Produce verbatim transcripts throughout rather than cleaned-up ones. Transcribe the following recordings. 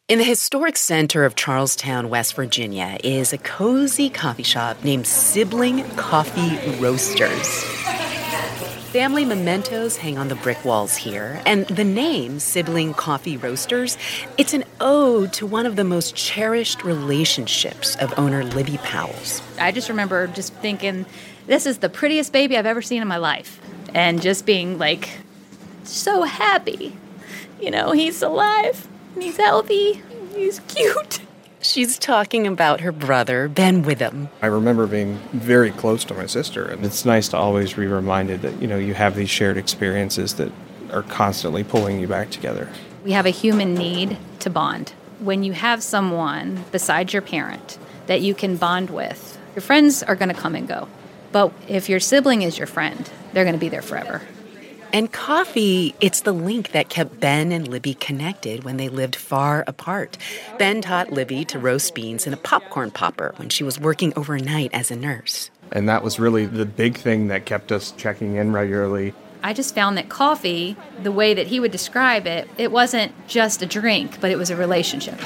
In the historic center of Charlestown, West Virginia, is a cozy coffee shop named Sibling Coffee Roasters. Family mementos hang on the brick walls here, and the name, Sibling Coffee Roasters, it's an ode to one of the most cherished relationships of owner Libby Powell's. I just remember just thinking, this is the prettiest baby I've ever seen in my life, and just being, like, so happy. You know, he's alive. He's healthy. He's cute. She's talking about her brother, Ben Witham. I remember being very close to my sister, and it's nice to always be reminded that, you know, you have these shared experiences that are constantly pulling you back together. We have a human need to bond. When you have someone besides your parent that you can bond with, your friends are going to come and go. But if your sibling is your friend, they're going to be there forever. And coffee, it's the link that kept Ben and Libby connected when they lived far apart. Ben taught Libby to roast beans in a popcorn popper when she was working overnight as a nurse. And that was really the big thing that kept us checking in regularly. I just found that coffee, the way that he would describe it, it wasn't just a drink, but it was a relationship.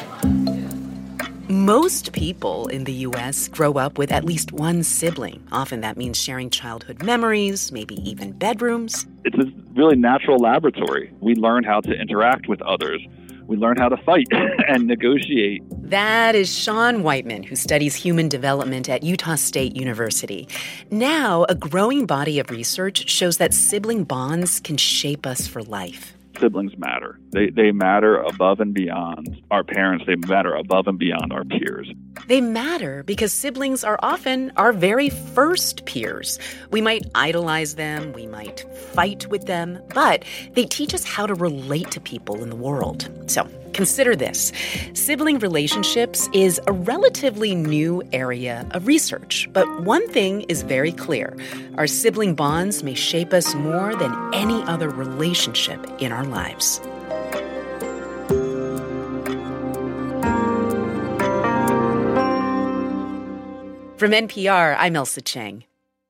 Most people in the U S grow up with at least one sibling. Often that means sharing childhood memories, maybe even bedrooms. It's a really natural laboratory. We learn how to interact with others. We learn how to fight and negotiate. That is Sean Whiteman, who studies human development at Utah State University. Now, a growing body of research shows that sibling bonds can shape us for life. Siblings matter. They they matter above and beyond our parents. They matter above and beyond our peers. They matter because siblings are often our very first peers. We might idolize them, we might fight with them, but they teach us how to relate to people in the world. So consider this. Sibling relationships is a relatively new area of research, but one thing is very clear. Our sibling bonds may shape us more than any other relationship in our lives. From N P R, I'm Elsa Chang.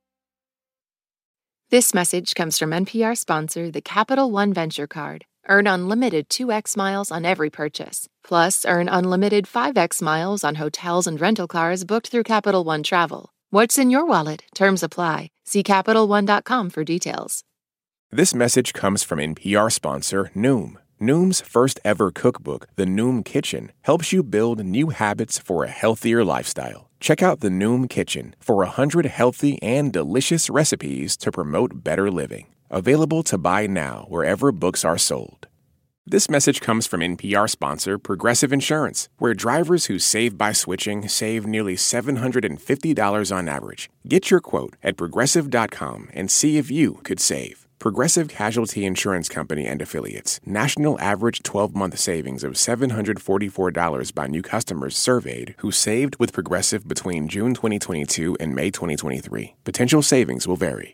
This message comes from N P R sponsor, the Capital One Venture Card. Earn unlimited two x miles on every purchase. Plus, earn unlimited five x miles on hotels and rental cars booked through Capital One Travel. What's in your wallet? Terms apply. See Capital One dot com for details. This message comes from N P R sponsor Noom. Noom's first ever cookbook, The Noom Kitchen, helps you build new habits for a healthier lifestyle. Check out The Noom Kitchen for one hundred healthy and delicious recipes to promote better living. Available to buy now wherever books are sold. This message comes from N P R sponsor Progressive Insurance, where drivers who save by switching save nearly seven hundred fifty dollars on average. Get your quote at progressive dot com and see if you could save. Progressive Casualty Insurance Company and Affiliates. National average twelve-month savings of seven hundred forty-four dollars by new customers surveyed who saved with Progressive between June twenty twenty-two and May twenty twenty-three. Potential savings will vary.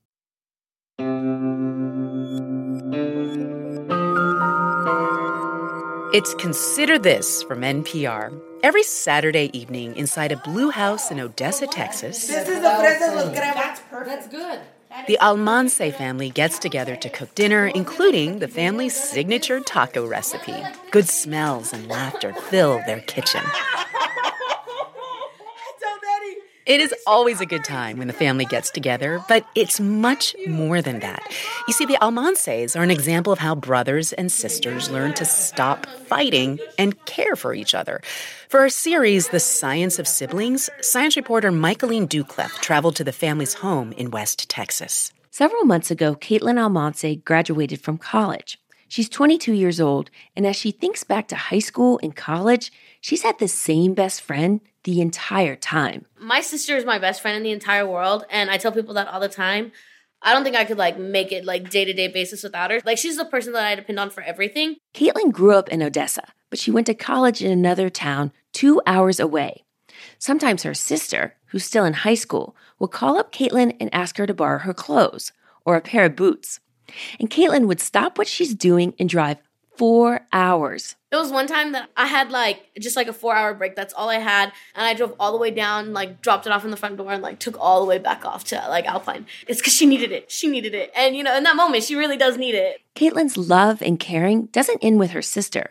It's Consider This from N P R. Every Saturday evening inside a blue house in Odessa, Texas, This is the fresas with crema. That's perfect. That's good. The Almanse family gets together to cook dinner, including the family's signature taco recipe. Good smells and laughter fill their kitchen. It is always a good time when the family gets together, but it's much more than that. You see, the Almanses are an example of how brothers and sisters learn to stop fighting and care for each other. For our series, The Science of Siblings, science reporter Michaeline Duclef traveled to the family's home in West Texas. Several months ago, Caitlin Almanse graduated from college. She's twenty-two years old, and as she thinks back to high school and college, she's had the same best friend the entire time. My sister is my best friend in the entire world, and I tell people that all the time. I don't think I could, like, make it, like, day-to-day basis without her. Like, she's the person that I depend on for everything. Caitlin grew up in Odessa, but she went to college in another town two hours away. Sometimes her sister, who's still in high school, would call up Caitlin and ask her to borrow her clothes or a pair of boots. And Caitlin would stop what she's doing and drive four hours. There was one time that I had, like, just, like, a four-hour break. That's all I had. And I drove all the way down, like, dropped it off in the front door and, like, took all the way back off to, like, Alpine. It's because she needed it. She needed it. And, you know, in that moment, she really does need it. Caitlin's love and caring doesn't end with her sister.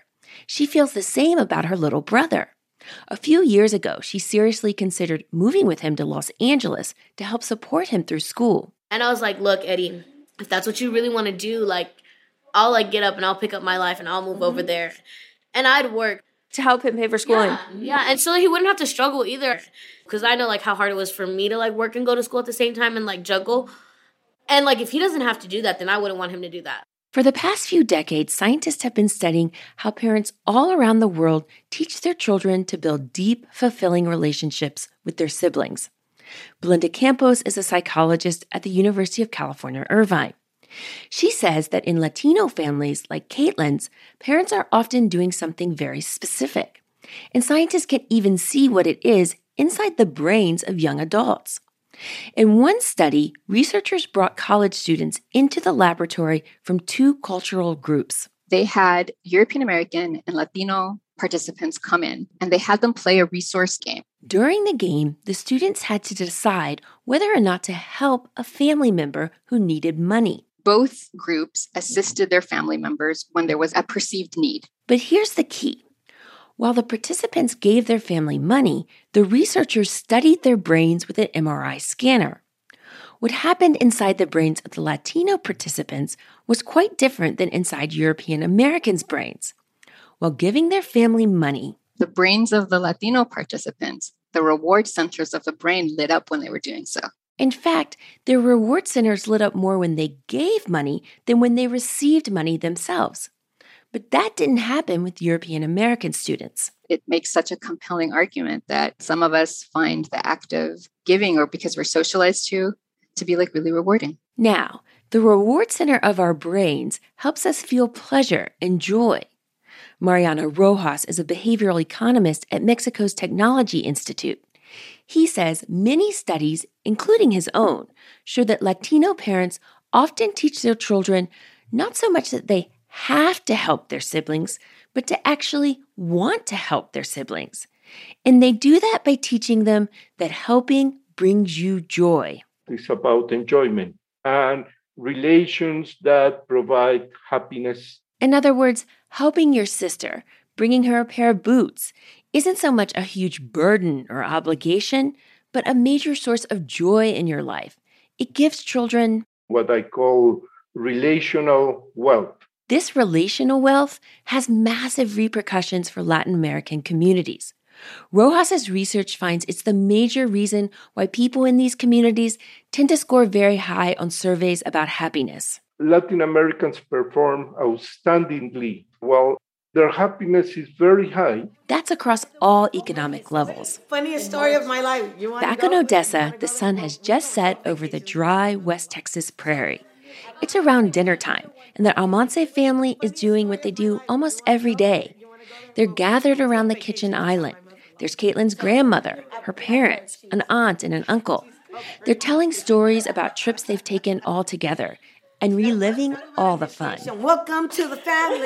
She feels the same about her little brother. A few years ago, she seriously considered moving with him to Los Angeles to help support him through school. And I was like, look, Eddie, if that's what you really want to do, like, I'll like get up and I'll pick up my life and I'll move mm-hmm. over there. And I'd work. To help him pay for schooling. Yeah, yeah. And so he wouldn't have to struggle either. Because I know like how hard it was for me to like work and go to school at the same time and like juggle. And like if he doesn't have to do that, then I wouldn't want him to do that. For the past few decades, scientists have been studying how parents all around the world teach their children to build deep, fulfilling relationships with their siblings. Belinda Campos is a psychologist at the University of California, Irvine. She says that in Latino families like Caitlin's, parents are often doing something very specific. And scientists can even see what it is inside the brains of young adults. In one study, researchers brought college students into the laboratory from two cultural groups. They had European American and Latino participants come in, and they had them play a resource game. During the game, the students had to decide whether or not to help a family member who needed money. Both groups assisted their family members when there was a perceived need. But here's the key. While the participants gave their family money, the researchers studied their brains with an M R I scanner. What happened inside the brains of the Latino participants was quite different than inside European Americans' brains. While giving their family money, the brains of the Latino participants, the reward centers of the brain lit up when they were doing so. In fact, their reward centers lit up more when they gave money than when they received money themselves. But that didn't happen with European American students. It makes such a compelling argument that some of us find the act of giving, or because we're socialized to, to be like really rewarding. Now, the reward center of our brains helps us feel pleasure and joy. Mariano Rojas is a behavioral economist at Mexico's Technology Institute. He says many studies, including his own, show that Latino parents often teach their children not so much that they have to help their siblings, but to actually want to help their siblings. And they do that by teaching them that helping brings you joy. It's about enjoyment and relations that provide happiness. In other words, helping your sister, bringing her a pair of boots, isn't so much a huge burden or obligation, but a major source of joy in your life. It gives children what I call relational wealth. This relational wealth has massive repercussions for Latin American communities. Rojas's research finds it's the major reason why people in these communities tend to score very high on surveys about happiness. Latin Americans perform outstandingly well. Their happiness is very high. That's across all economic levels. Funniest story of my life. You want Back in Odessa, the sun has just set over the dry West Texas prairie. It's around dinner time, and the Almonte family is doing what they do almost every day. They're gathered around the kitchen island. There's Caitlin's grandmother, her parents, an aunt, and an uncle. They're telling stories about trips they've taken all together and reliving all the fun. Welcome to the family.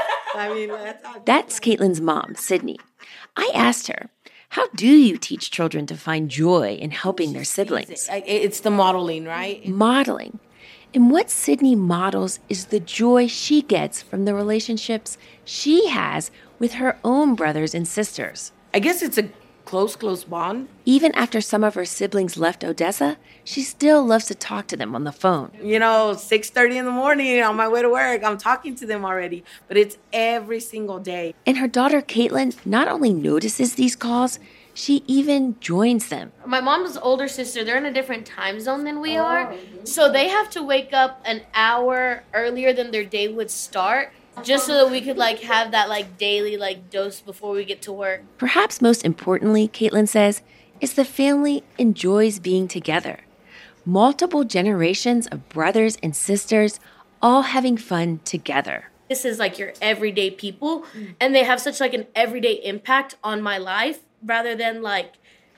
I mean, that's, that's Caitlin's mom, Sydney. I asked her, how do you teach children to find joy in helping their siblings? It's the modeling, right? Modeling. And what Sydney models is the joy she gets from the relationships she has with her own brothers and sisters. I guess it's a close, close bond. Even after some of her siblings left Odessa, she still loves to talk to them on the phone. You know, six thirty in the morning on my way to work, I'm talking to them already. But it's every single day. And her daughter, Caitlin, not only notices these calls, she even joins them. My mom's older sister, they're in a different time zone than we are. So they have to wake up an hour earlier than their day would start, just so that we could like have that like daily like dose before we get to work. Perhaps most importantly, Caitlin says, is the family enjoys being together. Multiple generations of brothers and sisters all having fun together. This is like your everyday people, and they have such like an everyday impact on my life rather than like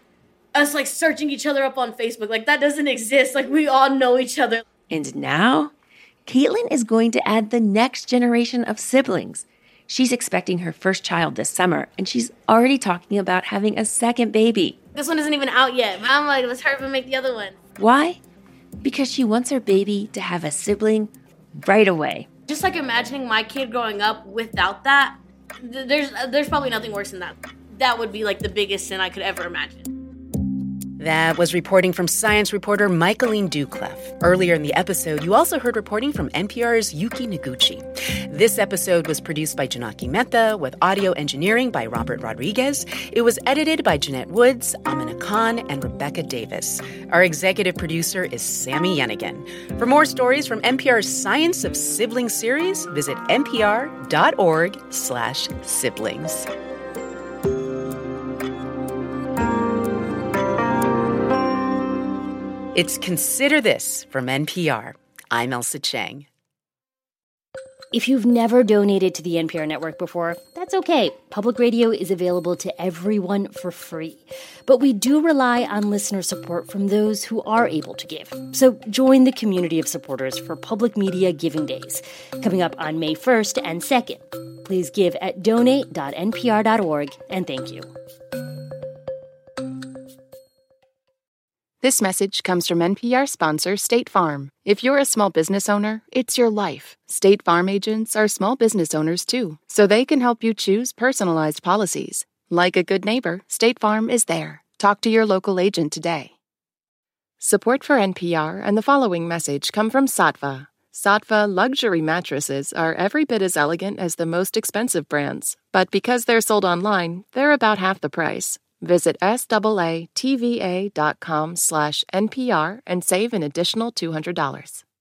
us like searching each other up on Facebook. Like that doesn't exist. Like we all know each other. And now Caitlin is going to add the next generation of siblings. She's expecting her first child this summer, and she's already talking about having a second baby. This one isn't even out yet, but I'm like, let's hurry up and make the other one. Why? Because she wants her baby to have a sibling right away. Just like imagining my kid growing up without that, th- there's there's probably nothing worse than that. That would be like the biggest sin I could ever imagine. That was reporting from science reporter Michaeline Duclef. Earlier in the episode, you also heard reporting from N P R's Yuki Noguchi. This episode was produced by Janaki Mehta with audio engineering by Robert Rodriguez. It was edited by Jeanette Woods, Amina Khan, and Rebecca Davis. Our executive producer is Sammy Yenigan. For more stories from N P R's Science of Siblings series, visit npr.org slash siblings. It's Consider This from N P R. I'm Elsa Chang. If you've never donated to the N P R network before, that's okay. Public radio is available to everyone for free. But we do rely on listener support from those who are able to give. So join the community of supporters for Public Media Giving Days, coming up on May first and second. Please give at donate dot n p r dot org, and thank you. This message comes from N P R sponsor State Farm. If you're a small business owner, it's your life. State Farm agents are small business owners too, so they can help you choose personalized policies. Like a good neighbor, State Farm is there. Talk to your local agent today. Support for N P R and the following message come from Saatva. Saatva luxury mattresses are every bit as elegant as the most expensive brands, but because they're sold online, they're about half the price. Visit S-A-A-T-V-A dot com slash N P R and save an additional two hundred dollars.